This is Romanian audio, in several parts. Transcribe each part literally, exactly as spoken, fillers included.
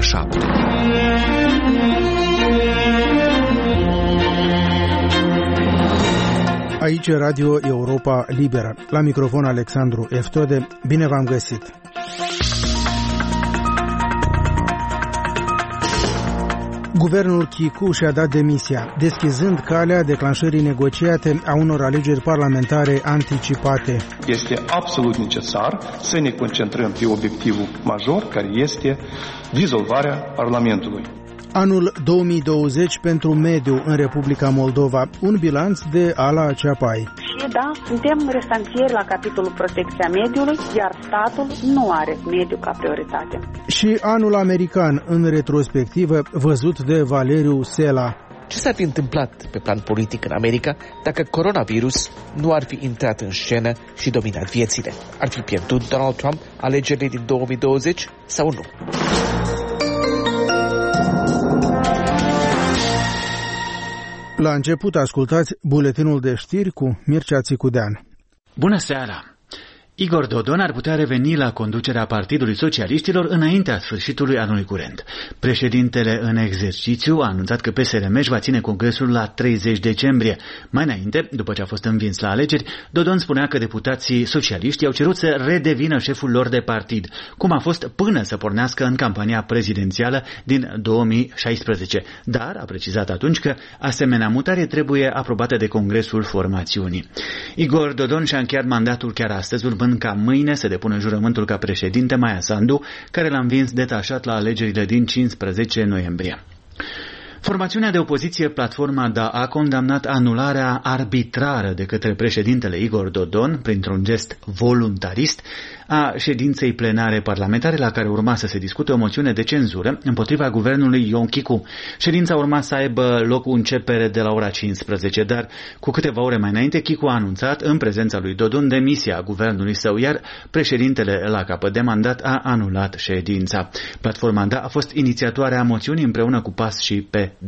șapte. Aici Radio Europa Liberă. La microfon Alexandru Eftode. Bine v-am găsit! Guvernul Chicu și-a dat demisia, deschizând calea declanșării negociate a unor alegeri parlamentare anticipate. Este absolut necesar să ne concentrăm pe obiectivul major, care este dizolvarea Parlamentului. Anul două mii douăzeci pentru mediu în Republica Moldova, un bilanț de Ala Ceapai. Și da, suntem restanțieri la capitolul protecția mediului, iar statul nu are mediu ca prioritate. Și anul american în retrospectivă, văzut de Valeriu Sela. Ce s-ar fi întâmplat pe plan politic în America dacă coronavirus nu ar fi intrat în scenă și dominat viețile? Ar fi pierdut Donald Trump alegerile din două mii douăzeci sau nu? La început ascultați buletinul de știri cu Mircea Țicudean. Bună seara! Igor Dodon ar putea reveni la conducerea Partidului Socialiștilor înaintea sfârșitului anului curent. Președintele în exercițiu a anunțat că P S R M își va ține congresul la treizeci decembrie. Mai înainte, după ce a fost învins la alegeri, Dodon spunea că deputații socialiști au cerut să redevină șeful lor de partid, cum a fost până să pornească în campania prezidențială din două mii șaisprezece. Dar a precizat atunci că asemenea mutare trebuie aprobată de congresul formațiunii. Igor Dodon și-a încheiat mandatul chiar astăzi, urmând ca mâine să depună jurământul ca președinte Maia Sandu, care l-a învins detașat la alegerile din cincisprezece noiembrie. Formațiunea de opoziție Platforma Da a condamnat anularea arbitrară de către președintele Igor Dodon, printr-un gest voluntarist, a ședinței plenare parlamentare la care urma să se discute o moțiune de cenzură împotriva guvernului Ion Chicu. Ședința urma să aibă loc începere de la ora cincisprezece, dar cu câteva ore mai înainte Chicu a anunțat în prezența lui Dodon demisia guvernului său, iar președintele la capăt de mandat a anulat ședința. Platforma Da a fost inițiatoarea moțiunii împreună cu P A S și P D.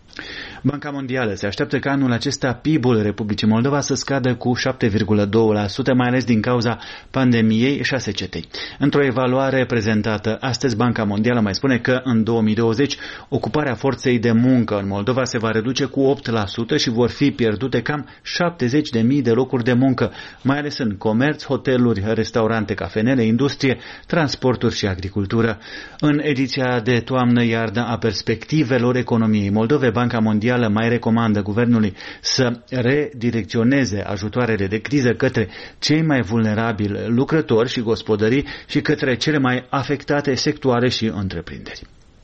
Banca Mondială se așteaptă ca anul acesta P I B-ul Republicii Moldova să scadă cu șapte virgulă doi la sută, mai ales din cauza pandemiei și a secetei. Într-o evaluare prezentată astăzi, Banca Mondială mai spune că în două mii douăzeci ocuparea forței de muncă în Moldova se va reduce cu opt la sută și vor fi pierdute cam șaptezeci de mii de locuri de muncă, mai ales în comerț, hoteluri, restaurante, cafenele, industrie, transporturi și agricultură. În ediția de toamnă-iarnă a perspectivelor economiei Moldovei, Banca Mondială mai recomandă guvernului să redirecționeze ajutoarele de criză către cei mai vulnerabili lucrători și gospodării și către cele mai afectate sectoare și întreprinderi.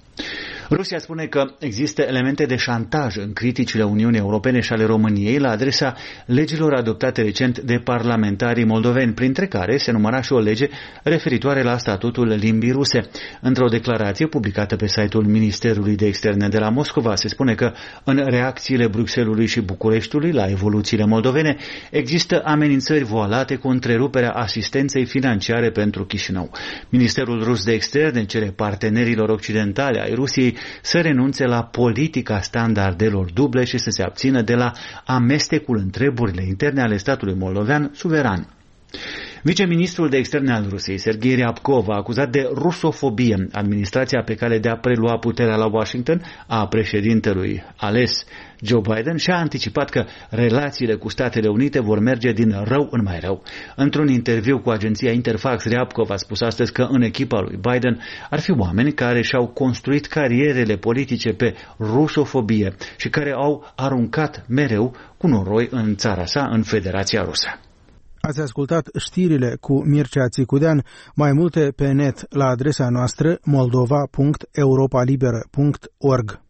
Rusia spune că există elemente de șantaj în criticile Uniunii Europene și ale României la adresa legilor adoptate recent de parlamentarii moldoveni, printre care se număra și o lege referitoare la statutul limbii ruse. Într-o declarație publicată pe site-ul Ministerului de Externe de la Moscova se spune că în reacțiile Bruxellesului și Bucureștiului la evoluțiile moldovene există amenințări voalate cu întreruperea asistenței financiare pentru Chișinău. Ministerul rus de Externe cere partenerilor occidentale ai Rusiei să renunțe la politica standardelor duble și să se abțină de la amestecul în treburile interne ale statului moldovean suveran. Viceministrul de Externe al Rusiei, Sergei Ryabkov, a acuzat de rusofobie administrația pe cale de a prelua puterea la Washington a președintelui ales Joe Biden și a anticipat că relațiile cu Statele Unite vor merge din rău în mai rău. Într-un interviu cu agenția Interfax, Ryabkov a spus astăzi că în echipa lui Biden ar fi oameni care și-au construit carierele politice pe rusofobie și care au aruncat mereu cu noroi în țara sa, în Federația Rusă. Ați ascultat știrile cu Mircea Țicudean, mai multe pe net la adresa noastră moldova punct europa liberă punct org.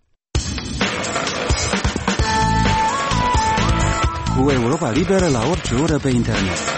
Cu Europa Liberă la orice oră pe internet.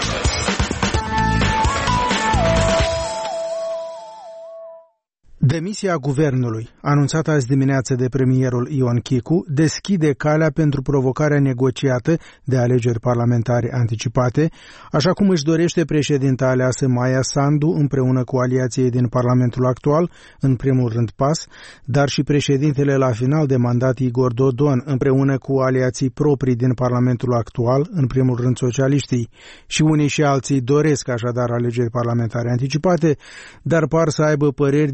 Demisia guvernului, anunțată azi dimineață de premierul Ion Chicu, deschide calea pentru provocarea negociată de alegeri parlamentare anticipate, așa cum își dorește președinta aleasă Maia Sandu împreună cu aliații din Parlamentul actual, în primul rând P A S, dar și președintele la final de mandat Igor Dodon împreună cu aliații proprii din Parlamentul actual, în primul rând socialiștii. Și unii și alții doresc așadar alegeri parlamentare anticipate, dar par să aibă păreri diferite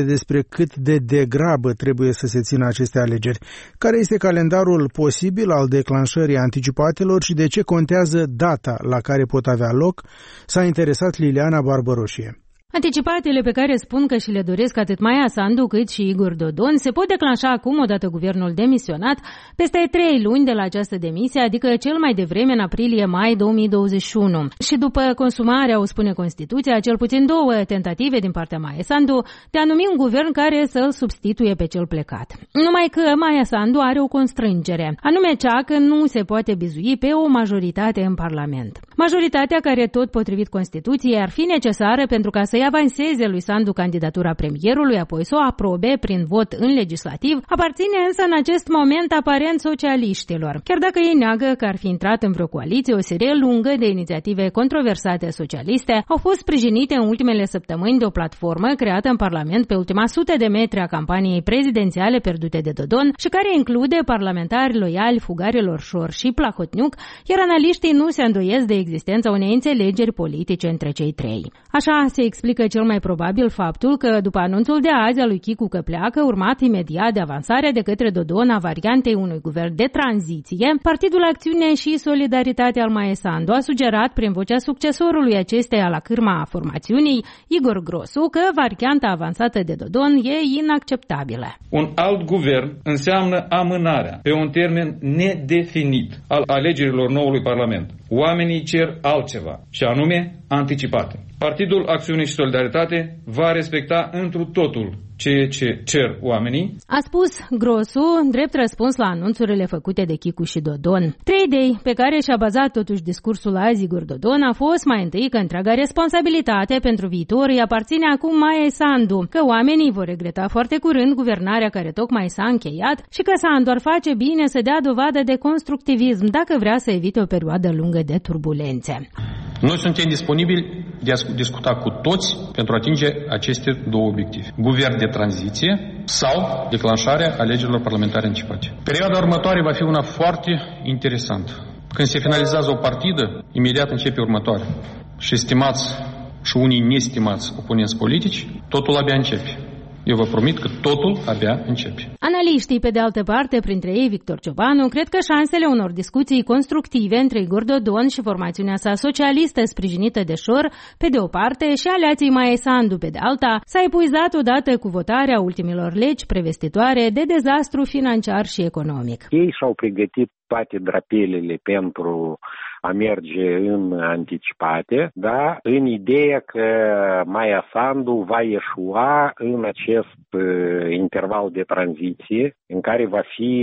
aminte despre cât de degrabă trebuie să se țină aceste alegeri. Care este calendarul posibil al declanșării anticipatelor și de ce contează data la care pot avea loc? S-a interesat Liliana Barbăroșie. Anticipatele pe care spun că și le doresc atât Maia Sandu cât și Igor Dodon se pot declanșa acum odată guvernul demisionat, peste trei luni de la această demisie, adică cel mai devreme în aprilie-mai două mii douăzeci și unu. Și după consumarea, o spune Constituția, cel puțin două tentative din partea Maia Sandu de a numi un guvern care să-l substituie pe cel plecat. Numai că Maia Sandu are o constrângere, anume cea că nu se poate bizui pe o majoritate în Parlament. Majoritatea care, tot potrivit Constituției, ar fi necesară pentru ca să avanseze lui Sandu candidatura premierului, apoi să o aprobe prin vot în legislativ, aparține însă în acest moment aparent socialiștilor. Chiar dacă ei neagă că ar fi intrat în vreo coaliție, o serie lungă de inițiative controversate socialiste au fost sprijinite în ultimele săptămâni de o platformă creată în Parlament pe ultima sută de metri a campaniei prezidențiale pierdute de Dodon și care include parlamentari loiali Fugarilor Șor și Plahotniuc, iar analiștii nu se îndoiesc de existența unei înțelegeri politice între cei trei. Așa se explică cel mai probabil faptul că, după anunțul de azi al lui Chicu că pleacă, urmat imediat de avansarea de către Dodon a variantei unui guvern de tranziție, Partidul Acțiune și Solidaritate al Maia Sandu a sugerat prin vocea succesorului acesteia la cârma formațiunii, Igor Grosu, că varianta avansată de Dodon e inacceptabilă. Un alt guvern înseamnă amânarea pe un termen nedefinit al alegerilor noului Parlament. Oamenii cer altceva, și anume anticipate. Partidul Acțiune și Solidaritate va respecta întru totul ceea ce cer oamenii. A spus Grosu, drept răspuns la anunțurile făcute de Chicu și Dodon. Trei idei pe care și-a bazat totuși discursul azi Igor Dodon a fost mai întâi că întreaga responsabilitate pentru viitor îi aparține acum Maia Sandu, că oamenii vor regreta foarte curând guvernarea care tocmai s-a încheiat și că Sandu ar face bine să dea dovadă de constructivism dacă vrea să evite o perioadă lungă de turbulențe. Noi suntem disponibili de a discuta cu toți pentru a atinge aceste două obiective. Guvern de tranziție sau declanșarea alegerilor parlamentare anticipate. Perioada următoare va fi una foarte interesantă. Când se finalizează o partidă, imediat începe următoarea. Și stimați și unii nestimați oponenți politici, totul abia începe. Eu vă promit că totul abia începe. Analiștii, pe de altă parte, printre ei Victor Ciobanu, cred că șansele unor discuții constructive între Igor Dodon și formațiunea sa socialistă sprijinită de Șor, pe de o parte, și aliații Maia Sandu, pe de alta, s-a epuizat odată cu votarea ultimilor legi prevestitoare de dezastru financiar și economic. Ei și-au pregătit toate drapelele pentru a merge în anticipate, da, în ideea că Maia Sandu va ieșua în acest uh, interval de tranziție în care va fi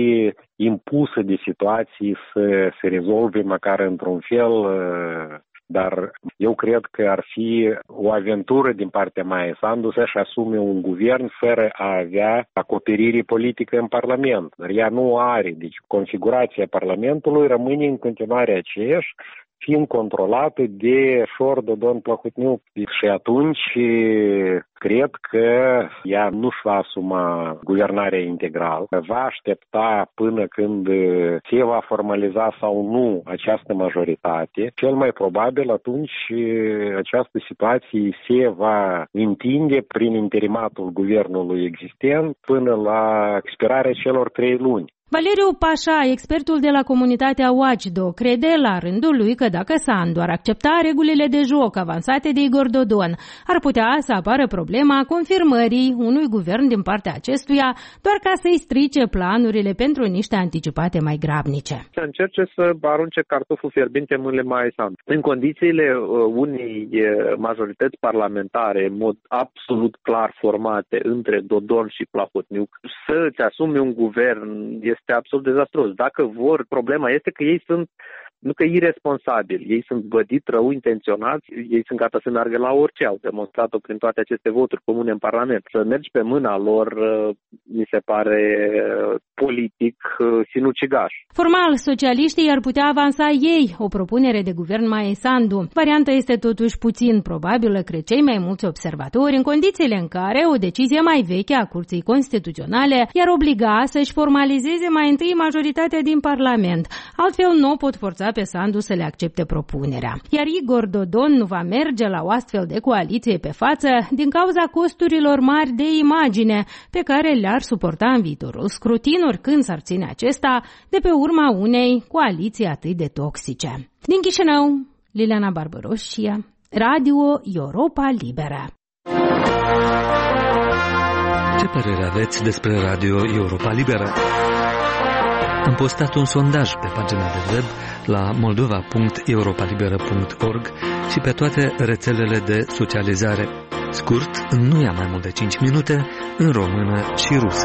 impusă de situații să se rezolve măcar într-un fel, uh, dar eu cred că ar fi o aventură din partea Maia Sandu să-și asume un guvern fără a avea acoperire politică în Parlament. Dar ea nu are, deci configurația Parlamentului rămâne în continuare aceeași, fiind controlată de Șor, Dodon, Plahotniuc. Și atunci cred că ea nu-și va asuma guvernarea integral. Va aștepta până când se va formaliza sau nu această majoritate. Cel mai probabil atunci această situație se va întinde prin interimatul guvernului existent până la expirarea celor trei luni. Valeriu Pașa, expertul de la comunitatea Watchdog, crede la rândul lui că dacă Sandu ar accepta regulile de joc avansate de Igor Dodon, ar putea să apară problema confirmării unui guvern din partea acestuia, doar ca să-i strice planurile pentru niște anticipate mai grabnice. Să încerce să arunce cartoful fierbinte în mâinile Maia Sandu. În condițiile unei majorități parlamentare, în mod absolut clar formate între Dodon și Plahotniuc, să-ți asumi un guvern este este absolut dezastruos. Dacă vor, problema este că ei sunt, nu că irresponsabili, ei sunt bădit rău intenționați, ei sunt gata să meargă la orice, au demonstrat-o prin toate aceste voturi comune în Parlament. Să mergi pe mâna lor, mi se pare politic sinucigaș. Formal, socialiștii ar putea avansa ei o propunere de guvern Maia Sandu. Varianta este totuși puțin probabilă, cred cei mai mulți observatori, în condițiile în care o decizie mai veche a Curții Constituționale i-ar obliga să-și formalizeze mai întâi majoritatea din Parlament. Altfel nu pot forța forța pe Sandu să le accepte propunerea. Iar Igor Dodon nu va merge la o astfel de coaliție pe față din cauza costurilor mari de imagine pe care le-ar suporta în viitorul scrutin oricând s-ar ține acesta de pe urma unei coaliții atât de toxice. Din Chișinău, Liliana Barbaroșia, Radio Europa Liberă. Ce părere aveți despre Radio Europa Liberă? Am postat un sondaj pe pagina de web la moldova punct europa liberă punct org și pe toate rețelele de socializare. Scurt, nu ia mai mult de cinci minute, în română și rusă.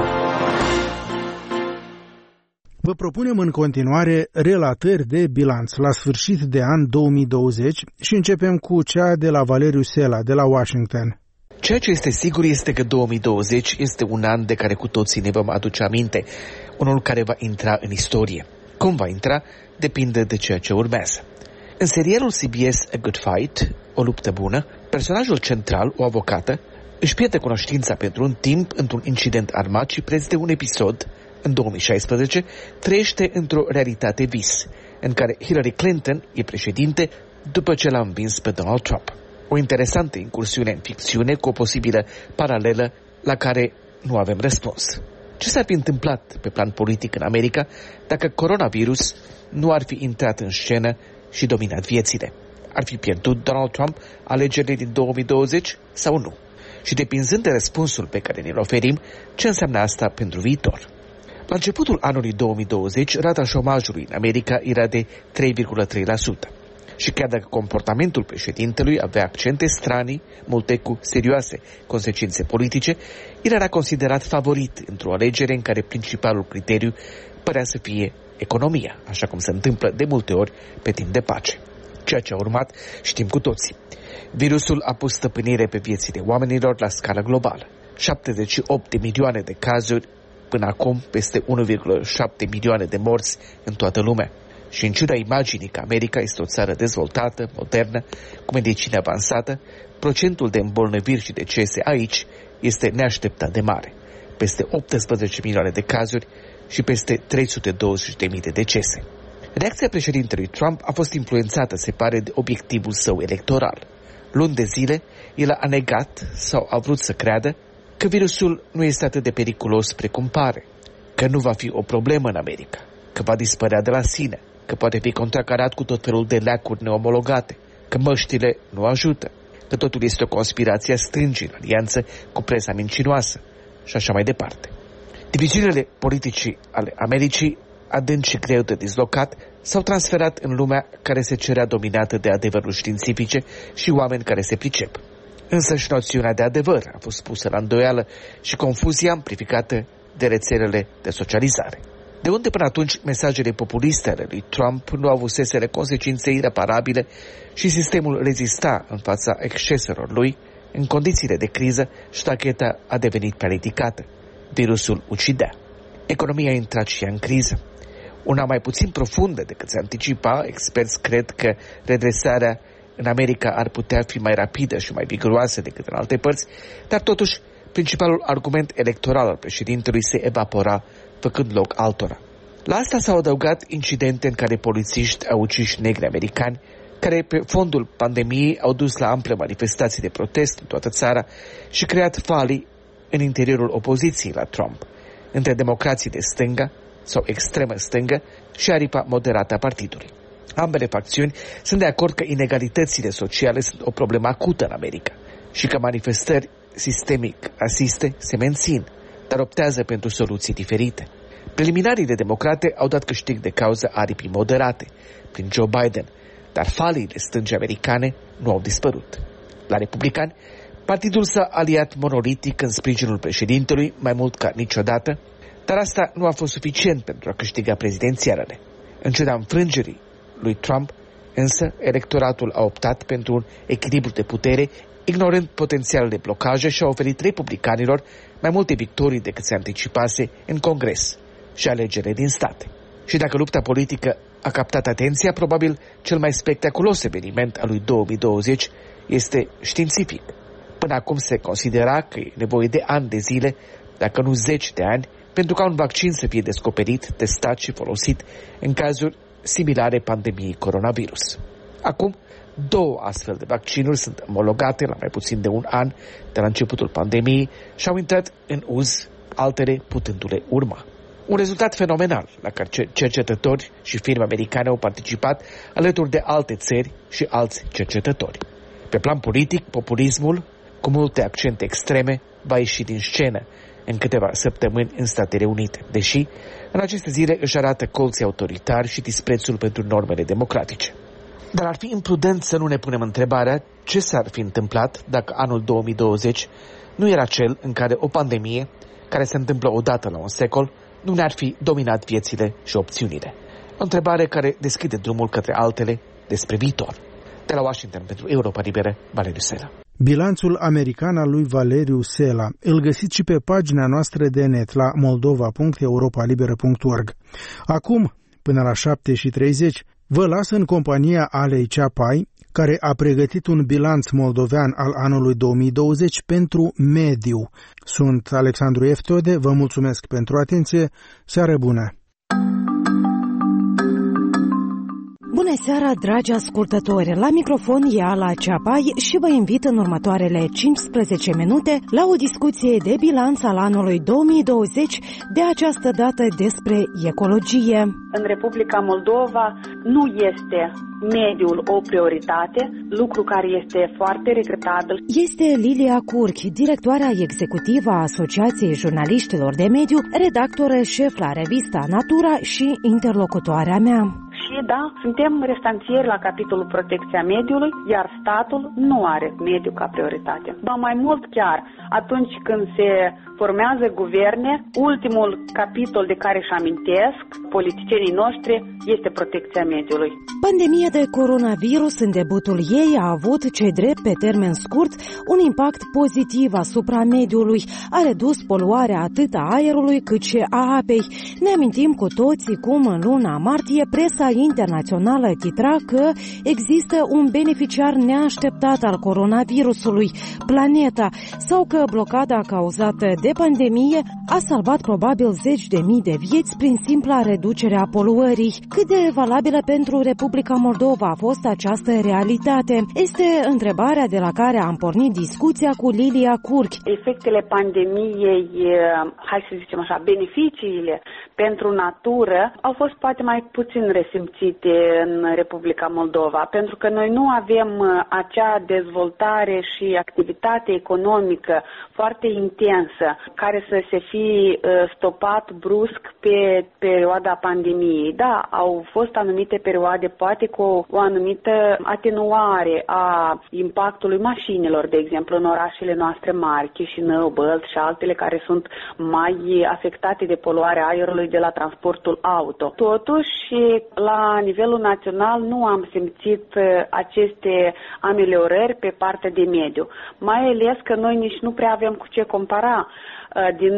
Vă propunem în continuare relatări de bilanț la sfârșit de an două mii douăzeci și începem cu cea de la Valeriu Sela, de la Washington. Ceea ce este sigur este că două mii douăzeci este un an de care cu toții ne vom aduce aminte, unul care va intra în istorie. Cum va intra, depinde de ceea ce urmează. În serialul C B S A Good Fight, o luptă bună, personajul central, o avocată, își pierde cunoștința pentru un timp într-un incident armat și preț de un episod, în două mii șaisprezece, trăiește într-o realitate vis, în care Hillary Clinton e președinte după ce l-a învins pe Donald Trump. O interesantă incursiune în ficțiune cu o posibilă paralelă la care nu avem răspuns. Ce s-ar fi întâmplat pe plan politic în America dacă coronavirus nu ar fi intrat în scenă și dominat viețile? Ar fi pierdut Donald Trump alegerile din două mii douăzeci sau nu? Și depinzând de răspunsul pe care ne-l oferim, ce înseamnă asta pentru viitor? La începutul anului două mii douăzeci, rata șomajului în America era de trei virgulă trei la sută. Și chiar dacă comportamentul președintelui avea accente stranii, multe cu serioase consecințe politice, el era considerat favorit într-o alegere în care principalul criteriu părea să fie economia, așa cum se întâmplă de multe ori pe timp de pace. Ceea ce a urmat știm cu toții. Virusul a pus stăpânire pe viețile oamenilor la scară globală. șaptezeci și opt de milioane de cazuri, până acum peste unu virgulă șapte milioane de morți în toată lumea. Și în ciuda imaginii că America este o țară dezvoltată, modernă, cu medicină avansată, procentul de îmbolnăviri și decese aici este neașteptat de mare. Peste optsprezece milioane de cazuri și peste trei sute douăzeci de mii de decese. Reacția președintelui Trump a fost influențată, se pare, de obiectivul său electoral. Luni de zile, el a negat sau a vrut să creadă că virusul nu este atât de periculos precum pare, că nu va fi o problemă în America, că va dispărea de la sine, că poate fi contracarat cu tot felul de leacuri neomologate, că măștile nu ajută, că totul este o conspirație a strângii în alianță cu presa mincinoasă și așa mai departe. Diviziunile politice ale Americii, adânc și greu de dislocat, s-au transferat în lumea care se cerea dominată de adevăruri științifice și oameni care se pricep. Însă și noțiunea de adevăr a fost pusă la îndoială și confuzia amplificată de rețelele de socializare. De unde până atunci mesajele populiste ale lui Trump nu avuseseră consecințe ireparabile și sistemul rezista în fața exceselor lui, în condițiile de criză, ștacheta a devenit prea ridicată. Virusul ucidea. Economia a intrat și ea în criză. Una mai puțin profundă decât se anticipa, experți cred că redresarea în America ar putea fi mai rapidă și mai viguroasă decât în alte părți, dar totuși principalul argument electoral al președintelui se evapora, făcând loc altora. La asta s-au adăugat incidente în care polițiști au ucis negri americani, care pe fondul pandemiei au dus la ample manifestații de protest în toată țara și creat falii în interiorul opoziției la Trump, între democrații de stânga sau extremă stângă și aripa moderată a partidului. Ambele facțiuni sunt de acord că inegalitățile sociale sunt o problemă acută în America și că manifestări sistemic rasiste se mențin, dar optează pentru soluții diferite. Preliminariile democrate au dat câștig de cauză aripii moderate, prin Joe Biden, dar faliile stângi americane nu au dispărut. La republicani, partidul s-a aliat monolitic în sprijinul președintelui mai mult ca niciodată, dar asta nu a fost suficient pentru a câștiga prezidențialele. În ciuda înfrângerii lui Trump, însă, electoratul a optat pentru un echilibru de putere, ignorând potențialele blocaje și a oferit republicanilor mai multe victorii decât se anticipase în Congres și alegerile din state. Și dacă lupta politică a captat atenția, probabil cel mai spectaculos eveniment al lui două mii douăzeci este științific. Până acum se considera că e nevoie de ani de zile, dacă nu zeci de ani, pentru ca un vaccin să fie descoperit, testat și folosit în cazuri similare pandemiei coronavirus. Acum, două astfel de vaccinuri sunt omologate la mai puțin de un an de la începutul pandemiei și au intrat în uz, altele putându-le urma. Un rezultat fenomenal la care cercetători și firme americane au participat alături de alte țări și alți cercetători. Pe plan politic, populismul, cu multe accente extreme, va ieși din scenă în câteva săptămâni în Statele Unite, deși în aceste zile își arată colții autoritari și disprețul pentru normele democratice. Dar ar fi imprudent să nu ne punem întrebarea ce s-ar fi întâmplat dacă anul două mii douăzeci nu era cel în care o pandemie, care se întâmplă odată la un secol, nu ne-ar fi dominat viețile și opțiunile. O întrebare care deschide drumul către altele despre viitor. De la Washington pentru Europa Liberă, Valeriu Sela. Bilanțul american al lui Valeriu Sela îl găsiți și pe pagina noastră de net la moldova punct europa liberă punct org. Acum, până la șapte și treizeci, vă las în compania Alei Ceapai, care a pregătit un bilanț moldovean al anului două mii douăzeci pentru mediu. Sunt Alexandru Eftode, vă mulțumesc pentru atenție, seară bună! Bună seara, dragi ascultători! La microfon e Ala Ceapai și vă invit în următoarele cincisprezece minute la o discuție de bilanț al anului două mii douăzeci, de această dată despre ecologie. În Republica Moldova nu este mediul o prioritate, lucru care este foarte regretabil. Este Lilia Curchi, directoarea executivă a Asociației Jurnaliștilor de Mediu, redactoră șef la revista Natura și interlocutoarea mea. Și da, suntem restanțieri la capitolul protecția mediului, iar statul nu are mediu ca prioritate. Ba mai mult chiar, atunci când se formează guverne, ultimul capitol de care își amintesc politicienii noștri este protecția mediului. Pandemia de coronavirus în debutul ei a avut, ce drept pe termen scurt, un impact pozitiv asupra mediului. A redus poluarea atât a aerului cât și a apei. Ne amintim cu toții cum în luna martie presa internațională titra că există un beneficiar neașteptat al coronavirusului, planeta, sau că blocada cauzată de pandemie a salvat probabil zeci de mii de vieți prin simpla reducere a poluării. Cât de valabilă pentru Republica Moldova a fost această realitate? Este întrebarea de la care am pornit discuția cu Lilia Curchi. Efectele pandemiei, hai să zicem așa, beneficiile pentru natură au fost poate mai puțin resimțite în Republica Moldova, pentru că noi nu avem acea dezvoltare și activitate economică foarte intensă care să se fi stopat brusc pe perioada pandemiei. Da, au fost anumite perioade, poate cu o anumită atenuare a impactului mașinilor, de exemplu, în orașele noastre mari, Chișinău, Bălț și altele care sunt mai afectate de poluarea aerului de la transportul auto. Totuși, la nivelul național nu am simțit aceste ameliorări pe partea de mediu, mai ales că noi nici nu prea avem cu ce compara. Din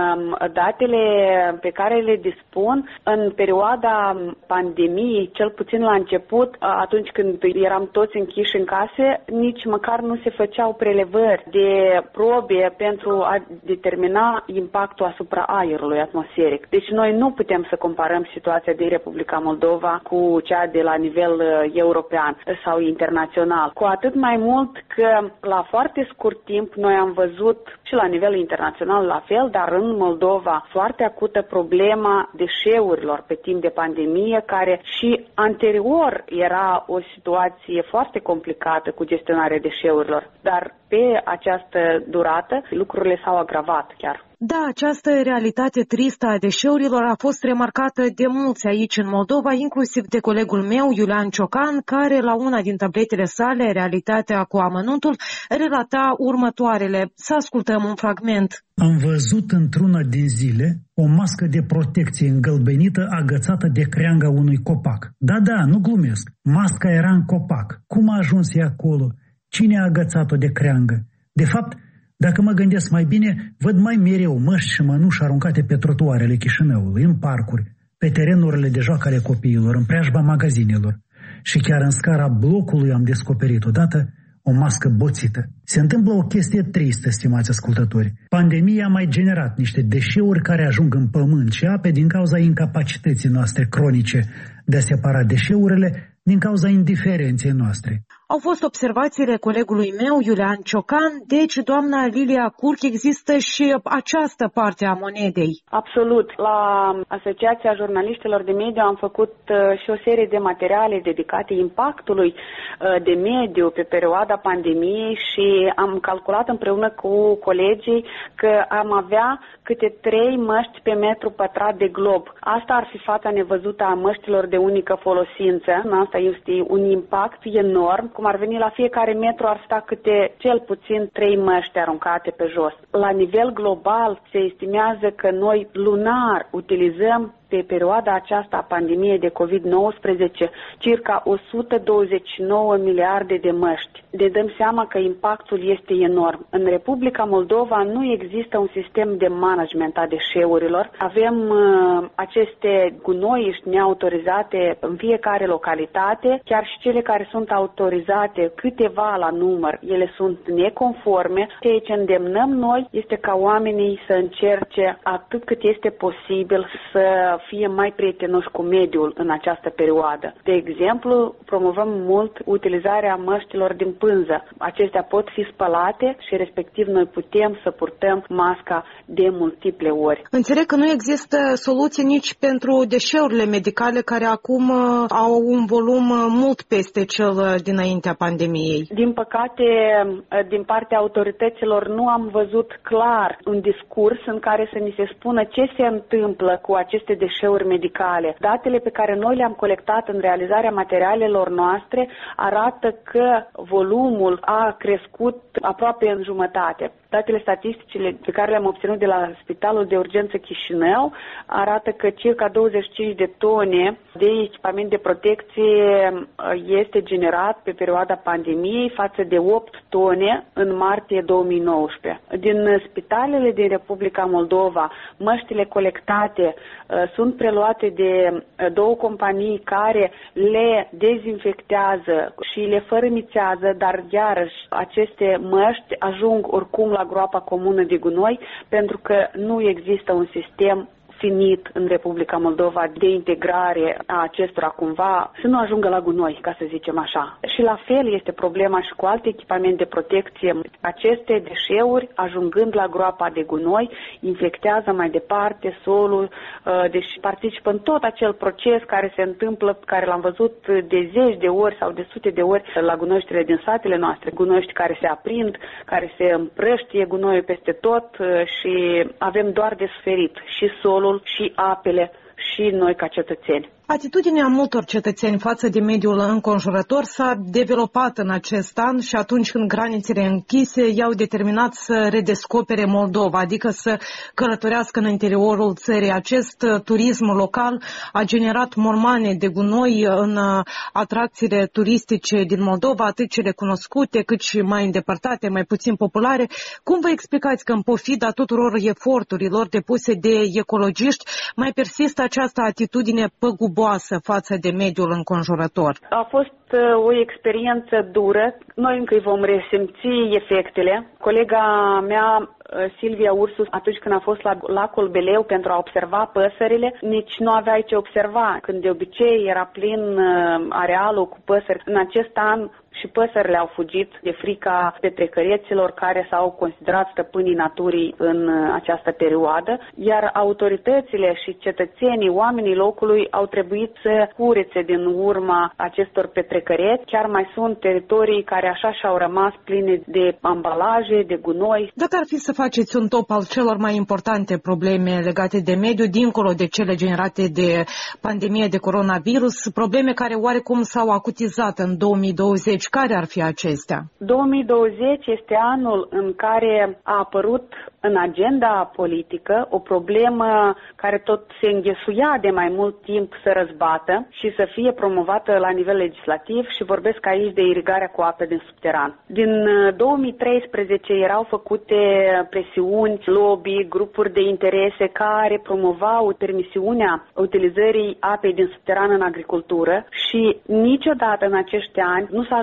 datele pe care le dispun, în perioada pandemiei, cel puțin la început, atunci când eram toți închiși în case, nici măcar nu se făceau prelevări de probe pentru a determina impactul asupra aerului atmosferic. Deci noi nu putem să comparăm situația din Republica Moldova cu cea de la nivel european sau internațional. Cu atât mai mult că la foarte scurt timp noi am văzut și la nivel internațional la fel, dar în Moldova foarte acută problema deșeurilor pe timp de pandemie, care și anterior era o situație foarte complicată cu gestionarea deșeurilor, dar pe această durată lucrurile s-au agravat chiar. Da, această realitate tristă a deșeurilor a fost remarcată de mulți aici în Moldova, inclusiv de colegul meu, Iulian Ciocan, care la una din tabletele sale, Realitatea cu amănuntul, relata următoarele. Să ascultăm un fragment. Am văzut într-una din zile o mască de protecție îngălbenită agățată de creanga unui copac. Da, da, nu glumesc. Masca era în copac. Cum a ajuns ea acolo? Cine a agățat-o de creangă? De fapt, dacă mă gândesc mai bine, văd mai mereu măști și mănuși aruncate pe trotuarele Chișinăului, în parcuri, pe terenurile de joacă ale copiilor, în preajma magazinelor. Și chiar în scara blocului am descoperit odată o mască boțită. Se întâmplă o chestie tristă, stimați ascultători. Pandemia a mai generat niște deșeuri care ajung în pământ și ape din cauza incapacității noastre cronice de a separa deșeurile din cauza indiferenței noastre. Au fost observațiile colegului meu, Iulian Ciocan, deci, doamna Lilia Curc, există și această parte a monedei. Absolut. La Asociația Jurnaliștilor de Mediu am făcut și o serie de materiale dedicate impactului de mediu pe perioada pandemiei și am calculat împreună cu colegii că am avea câte trei măști pe metru pătrat de glob. Asta ar fi fața nevăzută a măștilor de unică folosință. Asta este un impact enorm. Cum ar veni la fiecare metru ar sta câte cel puțin trei măști aruncate pe jos. La nivel global se estimează că noi lunar utilizăm pe perioada aceasta a pandemiei de covid nouăsprezece circa o sută douăzeci și nouă miliarde de măști. Ne dăm seama că impactul este enorm. În Republica Moldova nu există un sistem de management a deșeurilor. Avem uh, aceste gunoiști neautorizate în fiecare localitate, chiar și cele care sunt autorizate, câteva la număr, ele sunt neconforme. Ceea ce îndemnăm noi este ca oamenii să încerce atât cât este posibil să fie mai prietenoși cu mediul în această perioadă. De exemplu, promovăm mult utilizarea măștilor din pânză. Acestea pot fi spălate și respectiv noi putem să purtăm masca de multiple ori. Înțeleg că nu există soluție nici pentru deșeurile medicale care acum au un volum mult peste cel dinaintea pandemiei. Din păcate, din partea autorităților nu am văzut clar un discurs în care să ni se spună ce se întâmplă cu aceste deșeuri medicale. Datele pe care noi le-am colectat în realizarea materialelor noastre arată că volumul a crescut aproape în jumătate. Datele statistice pe care le-am obținut de la Spitalul de Urgență Chișinău arată că circa douăzeci și cinci de tone de echipament de protecție este generat pe perioada pandemiei față de opt tone în martie două mii nouăsprezece. Din spitalele din Republica Moldova, măștile colectate sunt preluate de două companii care le dezinfectează și le fărâmițează, dar iarăși aceste măști ajung oricum la groapa comună de gunoi pentru că nu există un sistem finit în Republica Moldova de integrare a acestora cumva să nu ajungă la gunoi, ca să zicem așa. Și la fel este problema și cu alte echipamente de protecție. Aceste deșeuri, ajungând la groapa de gunoi, infectează mai departe solul, deci participă în tot acel proces care se întâmplă, care l-am văzut de zeci de ori sau de sute de ori la gunoiștile din satele noastre, gunoiști care se aprind, care se împrăștie gunoiul peste tot și avem doar de suferit și solul și apele și noi ca cetățeni. Atitudinea multor cetățeni față de mediul înconjurător s-a dezvoltat în acest an și atunci când granițele închise i-au determinat să redescopere Moldova, adică să călătorească în interiorul țării. Acest turism local a generat mormane de gunoi în atracțiile turistice din Moldova, atât cele cunoscute cât și mai îndepărtate, mai puțin populare. Cum vă explicați că în pofida tuturor eforturilor depuse de ecologiști mai persistă această atitudine păguboasă față de mediul înconjurător? A fost o experiență dură. Noi încă îi vom resimți efectele. Colega mea, Silvia Ursus, atunci când a fost la lacul Beleu pentru a observa păsările, nici nu aveai ce observa. Când de obicei era plin arealul cu păsări, în acest an și păsările au fugit de frica petrecăreților care s-au considerat stăpânii naturii în această perioadă, iar autoritățile și cetățenii, oamenii locului au trebuit să curețe din urma acestor petrecăreți. Chiar mai sunt teritorii care așa și-au rămas pline de ambalaje, de gunoi. Dacă ar fi să faceți un top al celor mai importante probleme legate de mediu, dincolo de cele generate de pandemie de coronavirus, probleme care oarecum s-au acutizat în două mii douăzeci, care ar fi acestea? două mii douăzeci este anul în care a apărut în agenda politică o problemă care tot se înghesuia de mai mult timp să răzbată și să fie promovată la nivel legislativ și vorbesc aici de irigarea cu apă din subteran. Din două mii treisprezece erau făcute presiuni, lobby, grupuri de interese care promovau permisiunea utilizării apei din subteran în agricultură și niciodată în acești ani nu s-a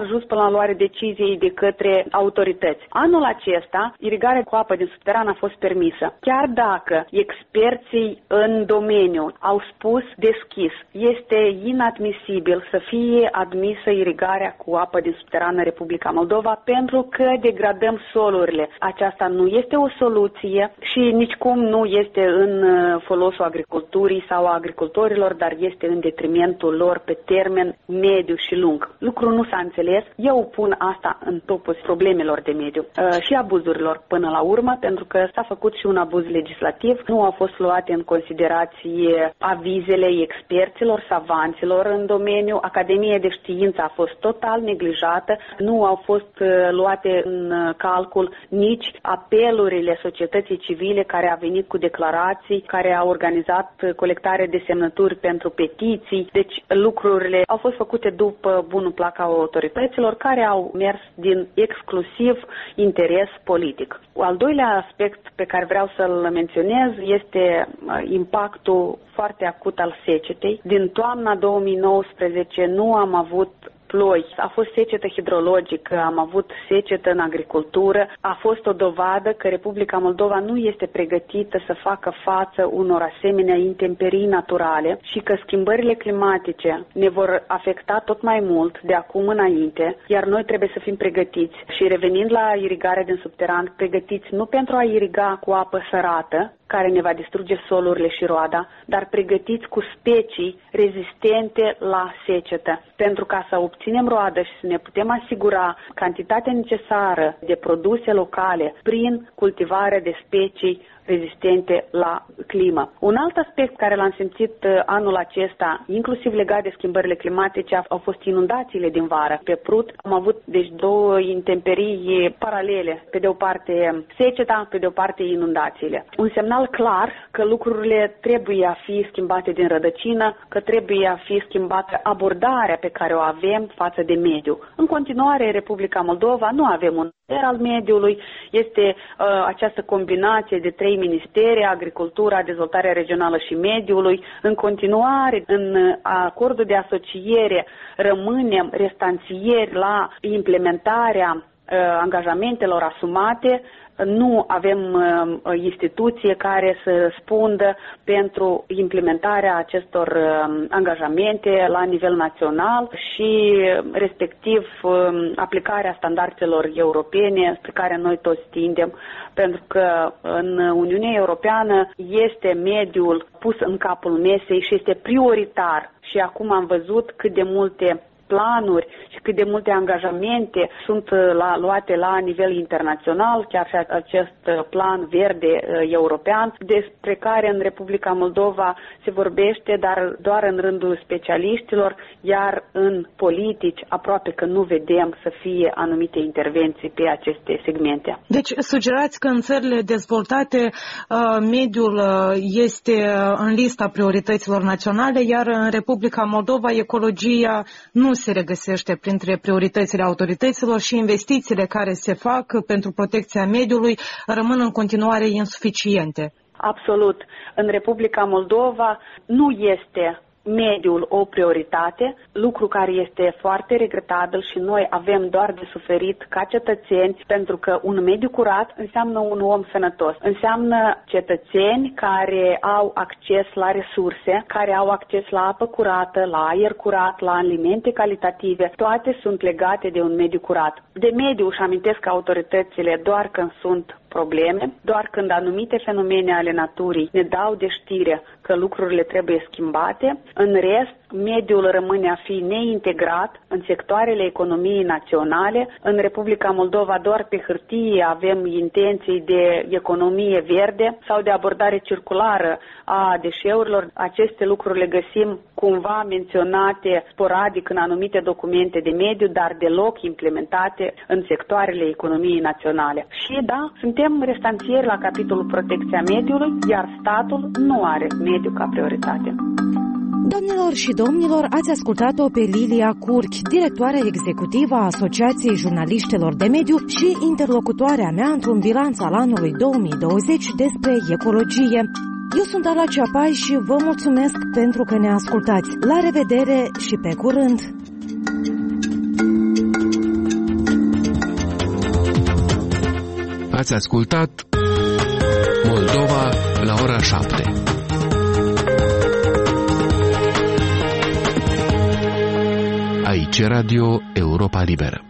ajuns până la luare deciziei de către autorități. Anul acesta, irigarea cu apă din subteran a fost permisă. Chiar dacă experții în domeniu au spus deschis, este inadmisibil să fie admisă irigarea cu apă din subteran în Republica Moldova pentru că degradăm solurile. Aceasta nu este o soluție și nicicum nu este în folosul agriculturii sau a agricultorilor, dar este în detrimentul lor pe termen mediu și lung. Lucrul nu s-a înțeles. Eu pun asta în topul problemelor de mediu uh, și abuzurilor până la urmă, pentru că s-a făcut și un abuz legislativ. Nu au fost luate în considerație avizele experților, savanților în domeniu. Academia de Știință a fost total neglijată. Nu au fost uh, luate în calcul nici apelurile societății civile care a venit cu declarații, care a organizat colectare de semnături pentru petiții. Deci lucrurile au fost făcute după bunul plac al autorităților, care au mers din exclusiv interes politic. Al doilea aspect pe care vreau să-l menționez este impactul foarte acut al secetei. Din toamna două mii nouăsprezece nu am avut ploi, a fost secetă hidrologică, am avut secetă în agricultură, a fost o dovadă că Republica Moldova nu este pregătită să facă față unor asemenea intemperii naturale și că schimbările climatice ne vor afecta tot mai mult de acum înainte, iar noi trebuie să fim pregătiți. Și revenind la irigarea din subteran, pregătiți nu pentru a iriga cu apă sărată, care ne va distruge solurile și roada, dar pregătiți cu specii rezistente la secetă, pentru ca să obținem roadă și să ne putem asigura cantitatea necesară de produse locale prin cultivarea de specii rezistente la climă. Un alt aspect care l-am simțit anul acesta, inclusiv legat de schimbările climatice, au fost inundațiile din vară. Pe Prut am avut deci două intemperii paralele. Pe de o parte seceta, pe de o parte inundațiile. Un semnal clar că lucrurile trebuie a fi schimbate din rădăcină, că trebuie a fi schimbată abordarea pe care o avem față de mediu. În continuare, în Republica Moldova nu avem un minister al mediului, este uh, această combinație de trei ministere, agricultura, dezvoltarea regională și mediului. În continuare, în acordul de asociere rămânem restanțieri la implementarea uh, angajamentelor asumate. Nu avem uh, instituție care să răspundă pentru implementarea acestor uh, angajamente la nivel național și respectiv uh, aplicarea standardelor europene pe care noi toți tindem, pentru că în Uniunea Europeană este mediul pus în capul mesei și este prioritar. Și acum am văzut cât de multe planuri și cât de multe angajamente sunt la, luate la nivel internațional, chiar și acest plan verde uh, european, despre care în Republica Moldova se vorbește, dar doar în rândul specialiștilor, iar în politici aproape că nu vedem să fie anumite intervenții pe aceste segmente. Deci sugerați că în țările dezvoltate uh, mediul uh, este în lista priorităților naționale, iar în Republica Moldova ecologia nu se regăsește printre prioritățile autorităților și investițiile care se fac pentru protecția mediului rămân în continuare insuficiente. Absolut. În Republica Moldova nu este mediul o prioritate, lucru care este foarte regretabil și noi avem doar de suferit ca cetățeni, pentru că un mediu curat înseamnă un om sănătos, înseamnă cetățeni care au acces la resurse, care au acces la apă curată, la aer curat, la alimente calitative, toate sunt legate de un mediu curat. De mediu își amintesc autoritățile doar când sunt probleme, doar când anumite fenomene ale naturii ne dau de știre că lucrurile trebuie schimbate. În rest, mediul rămâne a fi neintegrat în sectoarele economiei naționale. În Republica Moldova doar pe hârtie avem intenții de economie verde sau de abordare circulară a deșeurilor. Aceste lucruri le găsim cumva menționate sporadic în anumite documente de mediu, dar deloc implementate în sectoarele economiei naționale. Și da, suntem restanțieri la capitolul protecția mediului, iar statul nu are mediu ca prioritate. Doamnelor și domnilor, ați ascultat-o pe Lilia Curchi, directoare executivă a Asociației Jurnaliștilor de Mediu și interlocutoarea mea într-un bilanț al anului două mii douăzeci despre ecologie. Eu sunt Ala Ceapai și vă mulțumesc pentru că ne ascultați. La revedere și pe curând! Ați ascultat Moldova la ora șapte. Aici Radio Europa Liberă.